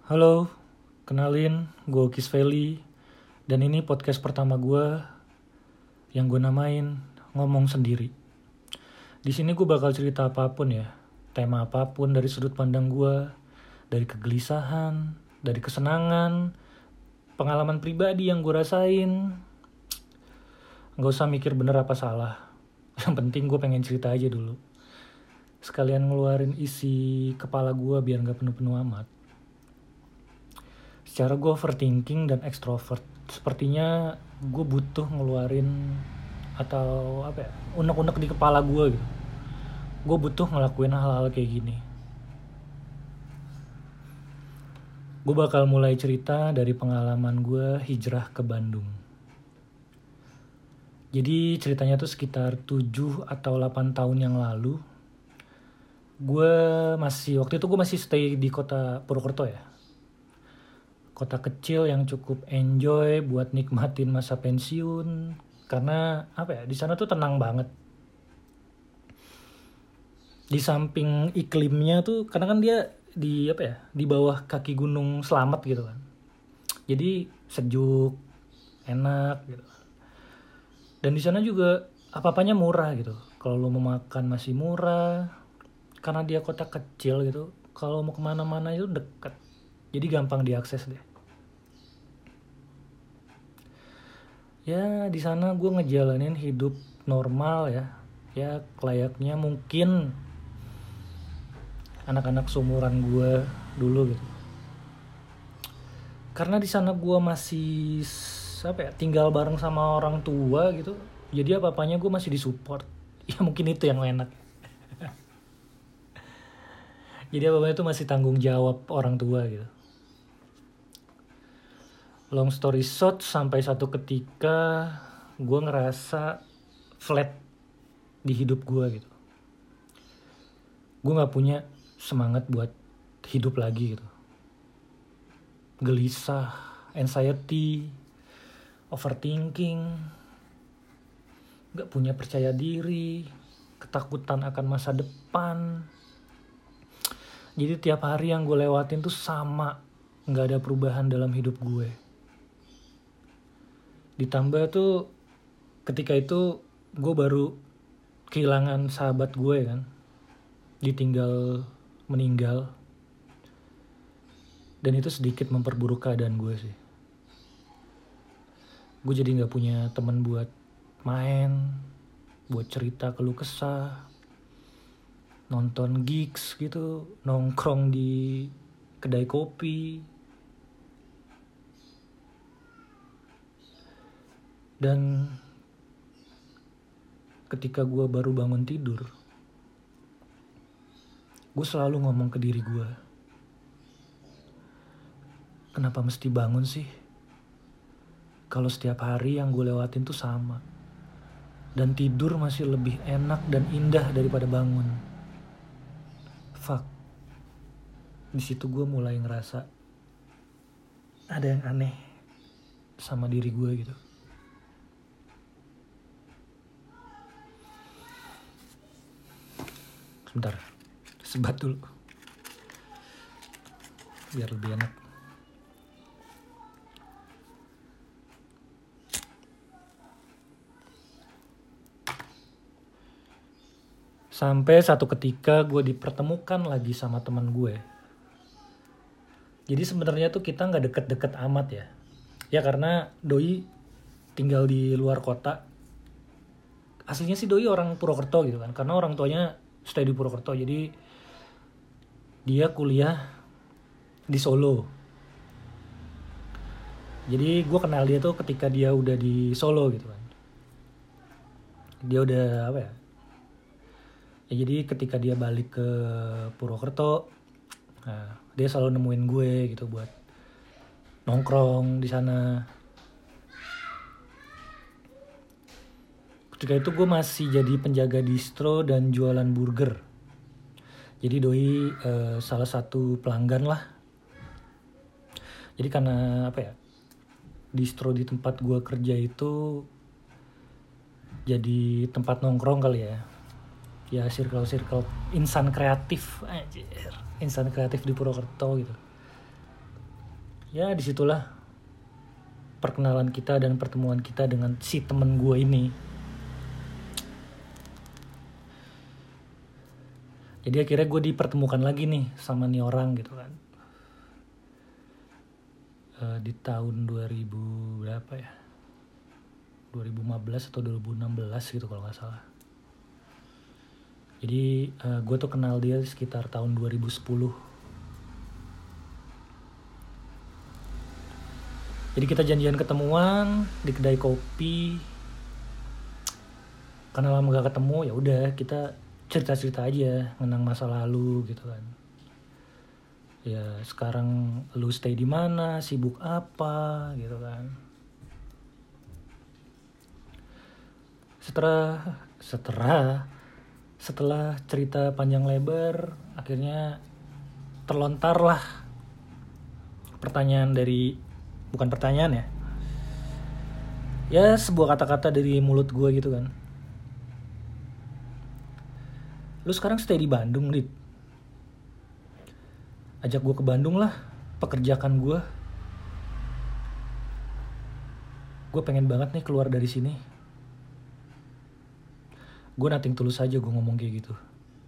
Halo, kenalin gue Kis Feli. Dan ini podcast pertama gue yang gue namain Ngomong Sendiri. Di sini gue bakal cerita apapun ya, tema apapun dari sudut pandang gue, dari kegelisahan, dari kesenangan, pengalaman pribadi yang gue rasain. Gak usah mikir bener apa salah. Yang penting gue pengen cerita aja dulu. Sekalian ngeluarin isi kepala gue biar gak penuh-penuh amat. Secara gue overthinking dan extrovert, sepertinya gue butuh ngeluarin atau unek-unek di kepala gue gitu. Gue butuh ngelakuin hal-hal kayak gini. Gue bakal mulai cerita dari pengalaman gue hijrah ke Bandung. Jadi ceritanya tuh sekitar 7 atau 8 tahun yang lalu. Waktu itu gue masih stay di kota Purwokerto ya. Kota kecil yang cukup enjoy buat nikmatin masa pensiun, karena di sana tuh tenang banget. Di samping iklimnya tuh, karena kan dia di bawah kaki Gunung Slamet gitu kan, jadi sejuk, enak gitu. Dan di sana juga apa-apanya murah gitu. Kalau lo mau makan masih murah, karena dia kota kecil gitu. Kalau mau kemana-mana itu deket, jadi gampang diakses deh. Ya di sana gue ngejalanin hidup normal ya layaknya mungkin anak-anak seumuran gue dulu gitu. Karena di sana gue masih tinggal bareng sama orang tua gitu, jadi apa-apanya gue masih disupport. Ya mungkin itu yang enak. Jadi apa-apanya itu masih tanggung jawab orang tua gitu. Long story short, sampai satu ketika gue ngerasa flat di hidup gue gitu. Gue gak punya semangat buat hidup lagi gitu. Gelisah, anxiety, overthinking, gak punya percaya diri, ketakutan akan masa depan. Jadi tiap hari yang gue lewatin tuh sama, gak ada perubahan dalam hidup gue. Ditambah tuh ketika itu gue baru kehilangan sahabat gue kan, ditinggal meninggal. Dan itu sedikit memperburuk keadaan gue sih. Gue jadi gak punya teman buat main, buat cerita keluh kesah, nonton gigs gitu, nongkrong di kedai kopi. Dan ketika gue baru bangun tidur, gue selalu ngomong ke diri gue, kenapa mesti bangun sih? Kalau setiap hari yang gue lewatin tuh sama. Dan tidur masih lebih enak dan indah daripada bangun. Fuck. Di situ gue mulai ngerasa ada yang aneh sama diri gue gitu. Sebentar, sebat dulu biar lebih enak. Sampai satu ketika gue dipertemukan lagi sama teman gue. Jadi sebenarnya tuh kita nggak deket-deket amat ya. Ya karena doi tinggal di luar kota. Aslinya sih doi orang Purwokerto gitu kan, karena orang tuanya stay di Purwokerto, jadi dia kuliah di Solo. Jadi gue kenal dia tuh ketika dia udah di Solo gitu kan. Dia udah jadi ketika dia balik ke Purwokerto, nah, dia selalu nemuin gue gitu buat nongkrong di sana. Ketika itu gue masih jadi penjaga distro dan jualan burger. Jadi doi salah satu pelanggan lah. Jadi karena distro di tempat gue kerja itu jadi tempat nongkrong kali ya. Ya circle insan kreatif, insan kreatif di Purwokerto gitu. Ya disitulah perkenalan kita dan pertemuan kita dengan si temen gue ini. Jadi akhirnya gue dipertemukan lagi nih sama nih orang gitu kan. Di tahun 2000 berapa ya, 2015 atau 2016 gitu kalau gak salah. Jadi gue tuh kenal dia sekitar tahun 2010. Jadi kita janjian ketemuan di kedai kopi. Karena lama gak ketemu, ya udah kita cerita-cerita aja, ngenang masa lalu gitu kan. Ya sekarang lu stay di mana, sibuk apa gitu kan. Setelah cerita panjang lebar, akhirnya terlontarlah pertanyaan dari, bukan pertanyaan ya, ya sebuah kata-kata dari mulut gue gitu kan. Lu sekarang stay di Bandung, Dit. Ajak gue ke Bandung lah, pekerjakan gue. Gue pengen banget nih keluar dari sini. Gue nothing tulus aja gue ngomong kayak gitu.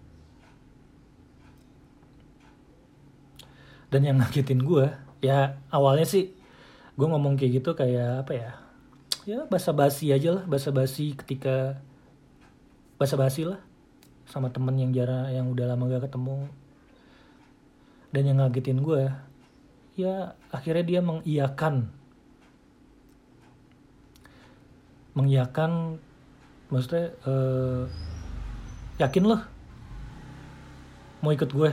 Dan yang ngagetin gue, ya awalnya sih gue ngomong kayak gitu kayak apa ya, ya basa-basi aja lah, basa-basi lah sama temen yang udah lama gak ketemu. Dan yang ngagetin gue, ya akhirnya dia mengiyakan, maksudnya yakin loh mau ikut gue.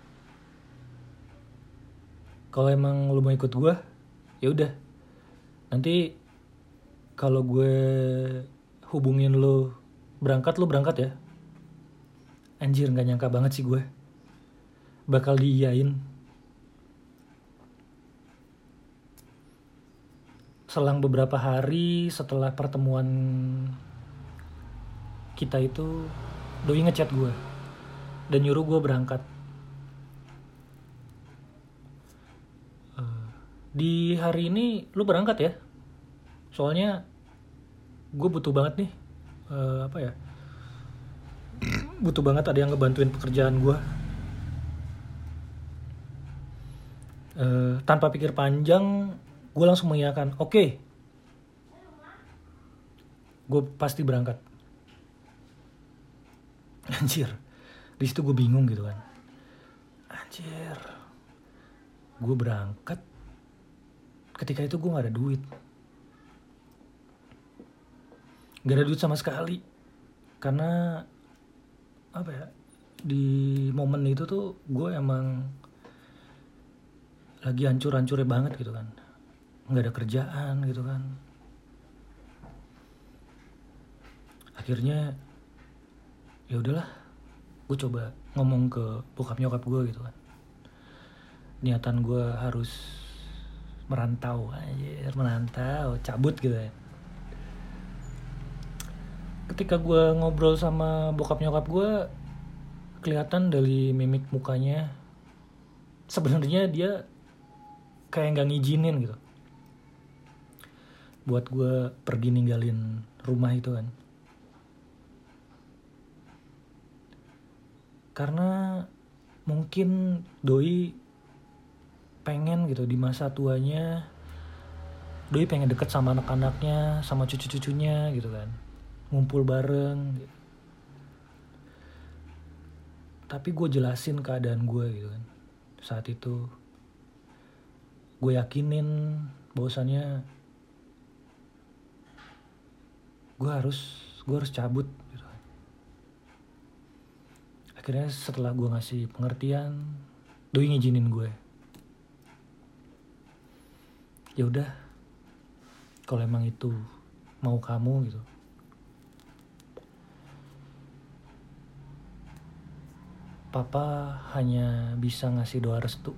Kalau emang lu mau ikut gue, ya udah. Nanti kalau gue hubungin lu berangkat ya. Anjir, nggak nyangka banget sih gue bakal diiyain. Selang beberapa hari setelah pertemuan kita itu, doi ngechat gue dan nyuruh gue berangkat. Di hari ini lu berangkat ya, soalnya gue butuh banget nih butuh banget ada yang ngebantuin pekerjaan gue. Tanpa pikir panjang, gue langsung mengiyakan. Oke. Gue pasti berangkat. Anjir, di situ gue bingung gitu kan. Anjir, gue berangkat. Ketika itu gue nggak ada duit. Gak ada duit sama sekali. Karena apa ya, di momen itu tuh gue emang lagi hancur-hancurnya banget gitu kan, nggak ada kerjaan gitu kan. Akhirnya ya udahlah, gue coba ngomong ke bokap nyokap gue gitu kan. Niatan gue harus merantau, cabut gitu ya. Ketika gue ngobrol sama bokap nyokap gue, kelihatan dari mimik mukanya sebenarnya dia kayak nggak ngizinin gitu buat gue pergi ninggalin rumah itu kan. Karena mungkin doi pengen gitu di masa tuanya, doi pengen deket sama anak-anaknya, sama cucu-cucunya gitu kan, ngumpul bareng gitu. Tapi gue jelasin keadaan gue gitu kan. Saat itu gue yakinin bahwasannya gue harus cabut gitu. Akhirnya setelah gue ngasih pengertian, doi ngizinin gue. Ya udah, kalau emang itu mau kamu gitu, Papa hanya bisa ngasih doa restu.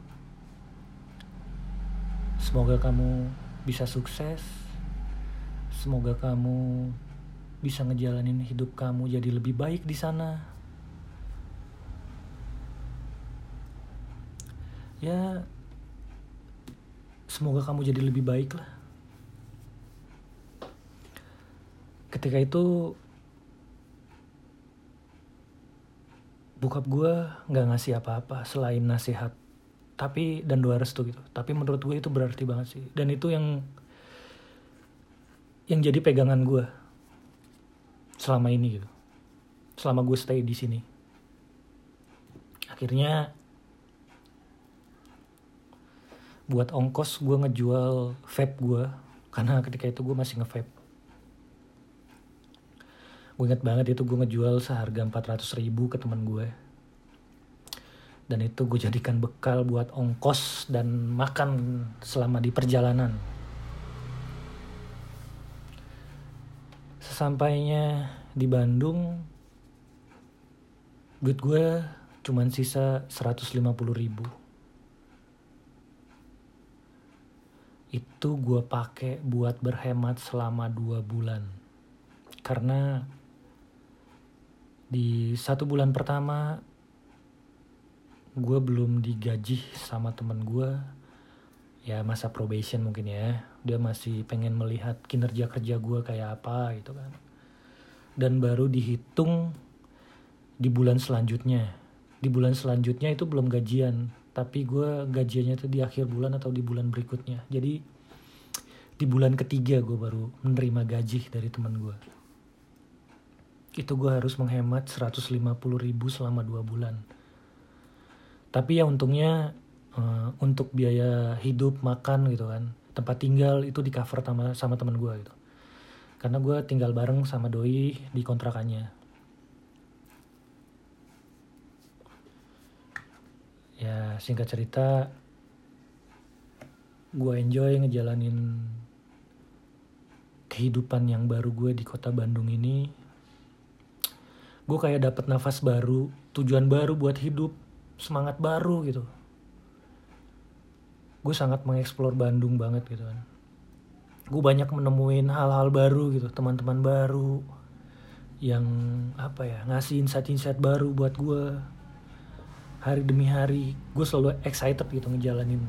Semoga kamu bisa sukses. Semoga kamu bisa ngejalanin hidup kamu jadi lebih baik di sana. Ya, semoga kamu jadi lebih baik lah. Ketika itu bokap gue nggak ngasih apa-apa selain nasihat, tapi dan doa restu gitu. Tapi menurut gue itu berarti banget sih, dan itu yang jadi pegangan gue selama ini gitu, selama gue stay di sini. Akhirnya buat ongkos gue ngejual vape gue, karena ketika itu gue masih nge-vape. Gue inget banget itu gue ngejual seharga 400.000 ke teman gue. Dan itu gue jadikan bekal buat ongkos dan makan selama di perjalanan. Sesampainya di Bandung, duit gue cuman sisa 150.000. Itu gue pakai buat berhemat selama 2 bulan. Karena di 1 bulan pertama gue belum digaji sama temen gue. Ya masa probation mungkin ya. Dia masih pengen melihat kinerja kerja gue kayak apa gitu kan. Dan baru dihitung di bulan selanjutnya. Di bulan selanjutnya itu belum gajian, tapi gue gajiannya itu di akhir bulan atau di bulan berikutnya. Jadi di bulan ketiga gue baru menerima gaji dari temen gue. Itu gue harus menghemat 150.000 selama 2 bulan. Tapi ya untungnya untuk biaya hidup, makan gitu kan, tempat tinggal itu di cover sama temen gue gitu. Karena gue tinggal bareng sama doi di kontrakannya. Ya singkat cerita, gue enjoy ngejalanin kehidupan yang baru gue di kota Bandung ini. Gue kayak dapet nafas baru, tujuan baru buat hidup, semangat baru gitu. Gue sangat mengeksplor Bandung banget gitu kan. Gue banyak menemuin hal-hal baru gitu, teman-teman baru yang ngasih insight-insight baru buat gue. Hari demi hari gue selalu excited gitu ngejalanin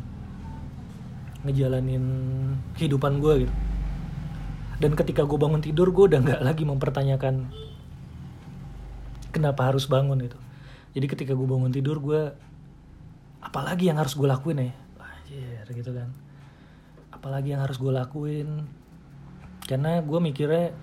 kehidupan gue gitu. Dan ketika gue bangun tidur, gue udah gak lagi mempertanyakan kenapa harus bangun gitu. Jadi ketika gue bangun tidur, gue apalagi yang harus gue lakuin ya, anjir gitu kan. Apalagi yang harus gue lakuin. Karena gue mikirnya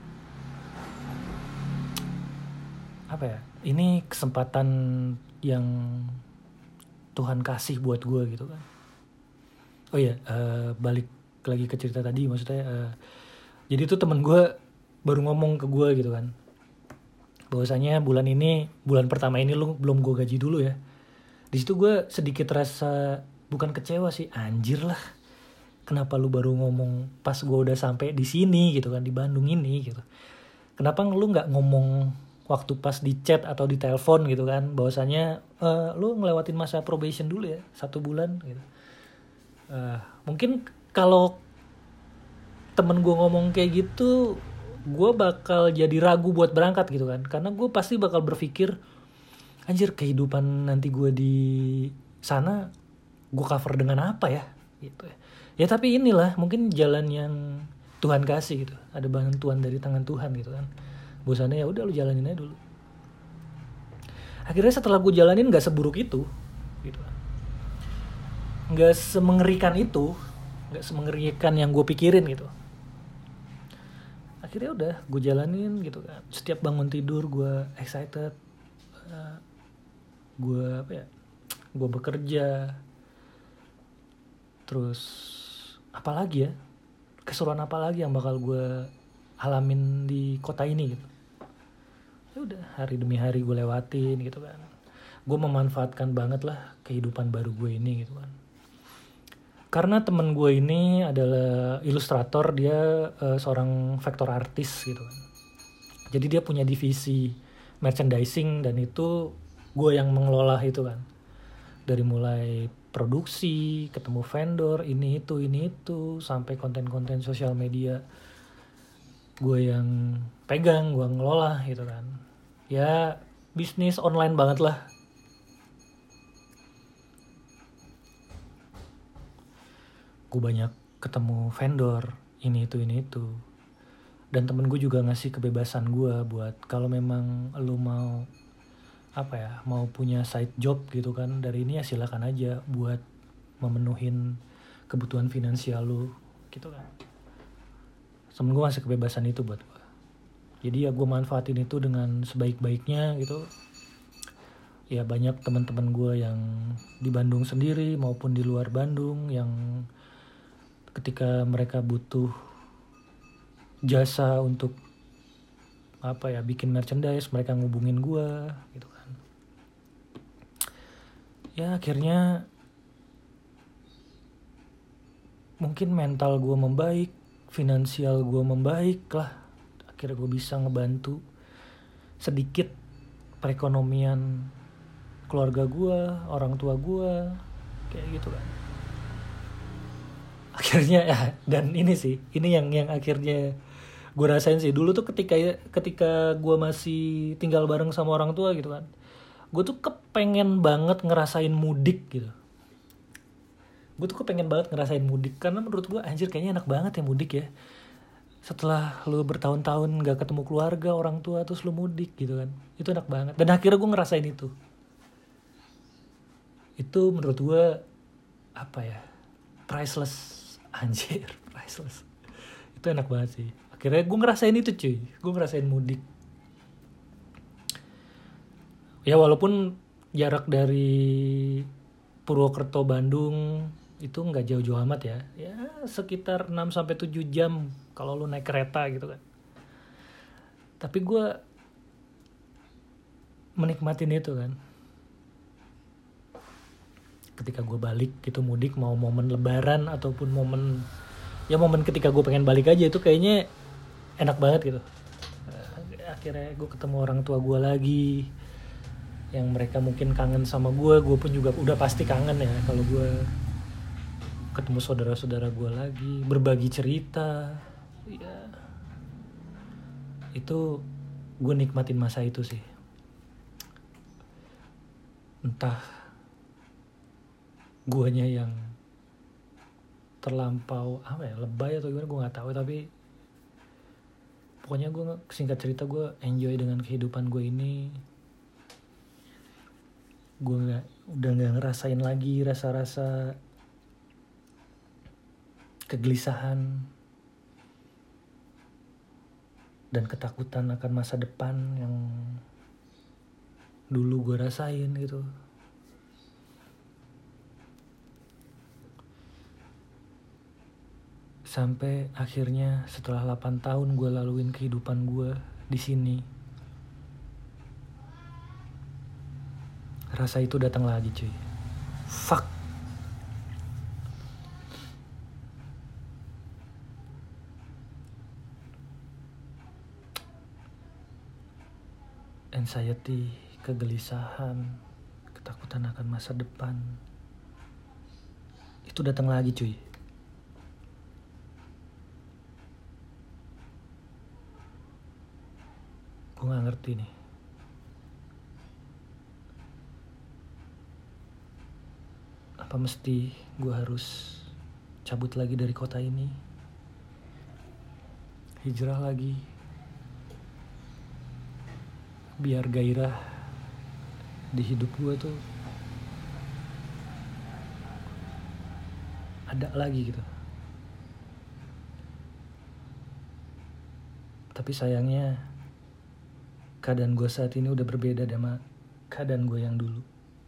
ini kesempatan yang Tuhan kasih buat gue gitu kan. Oh iya, balik lagi ke cerita tadi, maksudnya jadi tuh temen gue baru ngomong ke gue gitu kan, bahwasanya bulan pertama ini lu belum gue gaji dulu ya. Di situ gue sedikit rasa bukan kecewa sih, anjir lah, kenapa lu baru ngomong pas gue udah sampai di sini gitu kan, di Bandung ini gitu. Kenapa lu nggak ngomong waktu pas di chat atau di telepon gitu kan, bahwasanya lu ngelewatin masa probation dulu ya 1 bulan gitu. Mungkin kalau temen gue ngomong kayak gitu, gue bakal jadi ragu buat berangkat gitu kan. Karena gue pasti bakal berpikir, anjir kehidupan nanti gue di sana gue cover dengan apa ya gitu ya. Ya tapi inilah mungkin jalan yang Tuhan kasih gitu. Ada bantuan dari tangan Tuhan gitu kan. Bosannya ya udah lu jalanin aja dulu. Akhirnya setelah gue jalanin gak seburuk itu gitu kan. Gak semengerikan itu, gak semengerikan yang gue pikirin gitu. Akhirnya udah gue jalanin gitu kan. Setiap bangun tidur gue excited. Gue bekerja. Terus apalagi ya, keseruan apalagi yang bakal gue alamin di kota ini gitu. Ya udah, hari demi hari gue lewatin gitu kan. Gue memanfaatkan banget lah kehidupan baru gue ini gitu kan. Karena temen gue ini adalah ilustrator, dia seorang vektor artis gitu kan. Jadi dia punya divisi merchandising dan itu gue yang mengelola itu kan. Dari mulai produksi, ketemu vendor, ini itu sampai konten-konten sosial media. Gue yang pegang, gue ngelola gitu kan. Ya bisnis online banget lah. gue banyak ketemu vendor ini itu. Dan temen gue juga ngasih kebebasan gue buat kalau memang lu mau mau punya side job gitu kan, dari ini ya silakan aja buat memenuhin kebutuhan finansial lu gitu kan. Temen gue ngasih kebebasan itu buat gue, jadi ya gue manfaatin itu dengan sebaik-baiknya gitu. Ya banyak teman-teman gue yang di Bandung sendiri maupun di luar Bandung yang ketika mereka butuh jasa untuk bikin merchandise, mereka ngubungin gue gitu kan. Ya akhirnya mungkin mental gue membaik, finansial gue membaik lah. Akhirnya gue bisa ngebantu sedikit perekonomian keluarga gue, orang tua gue, kayak gitu kan. Akhirnya ya, dan ini yang akhirnya gue rasain sih. Dulu tuh ketika gue masih tinggal bareng sama orang tua gitu kan, gue tuh kepengen banget ngerasain mudik gitu. Karena menurut gue anjir kayaknya enak banget ya mudik ya. Setelah lu bertahun-tahun gak ketemu keluarga, orang tua, terus lu mudik gitu kan, itu enak banget. Dan akhirnya gue ngerasain itu menurut gue priceless. Anjir, priceless. Itu enak banget sih. Akhirnya gue ngerasain itu cuy. Gue ngerasain mudik. Ya walaupun jarak dari Purwokerto Bandung itu gak jauh-jauh amat ya. Ya sekitar 6-7 jam kalau lu naik kereta gitu kan. Tapi gue menikmatin itu kan. Ketika gue balik gitu mudik, mau momen lebaran ataupun momen ketika gue pengen balik aja, itu kayaknya enak banget gitu. Akhirnya gue ketemu orang tua gue lagi, yang mereka mungkin kangen sama gue pun juga udah pasti kangen ya kalau gue ketemu saudara-saudara gue lagi, berbagi cerita. Ya itu gue nikmatin masa itu sih. Entah guanya yang terlampau lebay atau gimana gue nggak tahu, tapi pokoknya gue singkat cerita gue enjoy dengan kehidupan gue ini. Gue udah nggak ngerasain lagi rasa-rasa kegelisahan dan ketakutan akan masa depan yang dulu gue rasain gitu. Sampai akhirnya setelah 8 tahun gue laluin kehidupan gue di sini, rasa itu datang lagi cuy. Fuck. Anxiety, kegelisahan, ketakutan akan masa depan, itu datang lagi cuy. Gue gak ngerti nih. Apa mesti gue harus cabut lagi dari kota ini? Hijrah lagi? Biar gairah di hidup gue tuh ada lagi gitu. Tapi sayangnya keadaan gue saat ini udah berbeda sama keadaan gue yang dulu.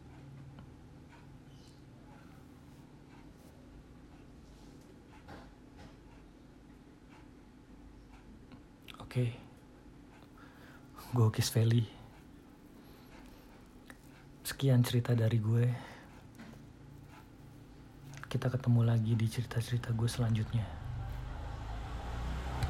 Oke. Gokis Valley. Sekian cerita dari gue. Kita ketemu lagi di cerita-cerita gue selanjutnya.